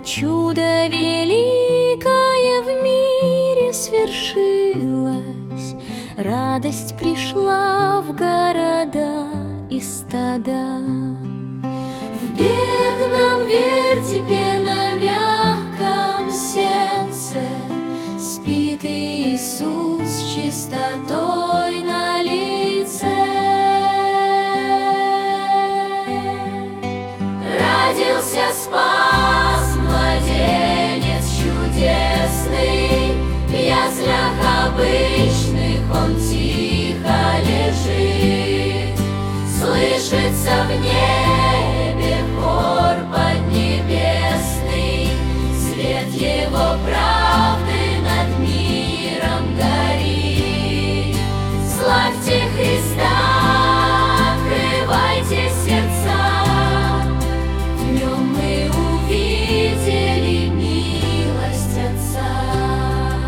Чудо великое в мире свершилось, радость пришла в города и стада. В бедном вертепе на мягком сердце спит Иисус с чистотой на лице. Родился спас, младенец чудесный, в яслях обычных он тихо лежит. Слышится в небе хор поднебесный, свет его правды над миром горит. Славьте Христа, открывайте сердца, в нем мы увидели милость Отца.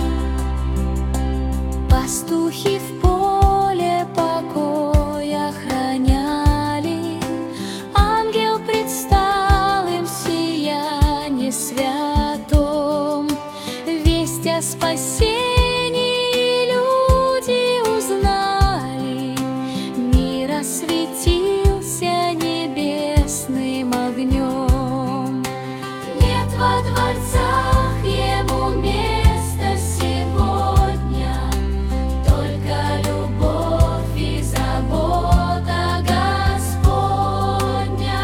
Пастухи в поле покой охраняли, ангел предстал им в сиянии святом. Весть о спасении люди узнали, мир осветился небесным огнем. Нет во дворцах ему места сегодня, только любовь и забота Господня.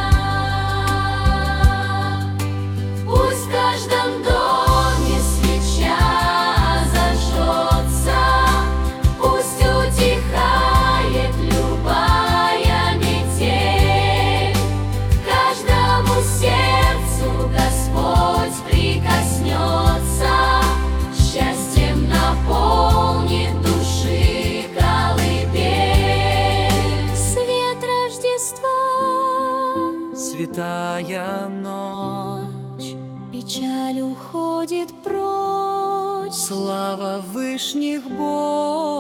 Пусть в каждом доме свеча зажжется, пусть утихает любая метель, каждому сердцу Господь прикоснется, счастьем наполнит души колыбель. Свет Рождества, Святая ночь, печаль уходит прочь. слава вышних Богу.